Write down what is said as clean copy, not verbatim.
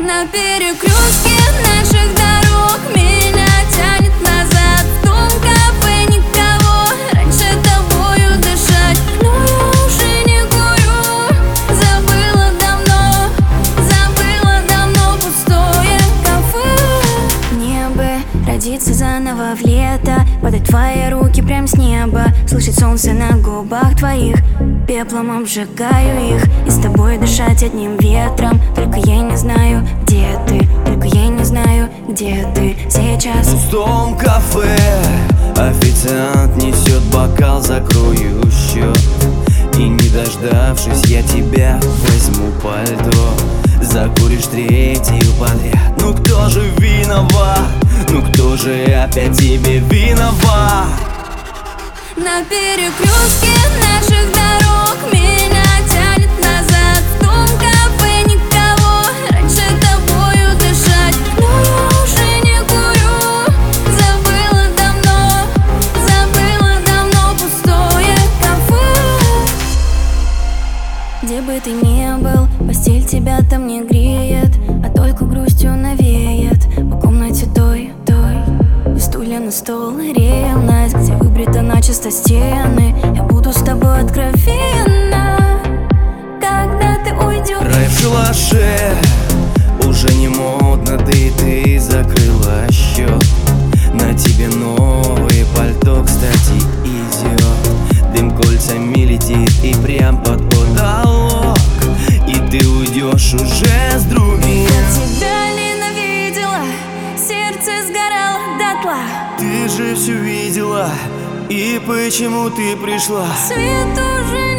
На перекрестке наших дорог меня тянет назад. В том кафе никого, раньше тобою дышать. Но я уже не курю, забыла давно пустое кафе. Мне бы родиться заново в лето, подать твои руки прям с неба, слышать солнце на губах твоих, пеплом обжигаю их, и с тобой дышать одним ветром. Только я не знаю, где ты, только я не знаю, где ты сейчас. В пустом кафе официант несет бокал, закрою счет. И не дождавшись, я тебя возьму пальто, закуришь третью подряд. Ну кто же виноват? Ну кто же опять тебе виноват? На перекрестке наших дорог меня тянет назад. В том кафе никого, раньше тобою дышать. Но я уже не курю, забыла давно пустое кафе. Где бы ты ни был, постель тебя там не греет, а только грустью навеет по комнате той. И стулья на стол, ревность, где выбрита начисто стены. Я буду с тобой откровенна, когда ты уйдешь. Рай в шалаше уже не модно, да и ты закрыла счет. На тебе новое пальто, кстати, идет. Дым кольцами летит и прям под потолок, и ты уйдешь уже с другим. Я тебя ненавидела, сердце сгорало дотла. Ты же все видела, и почему ты пришла? Свет уже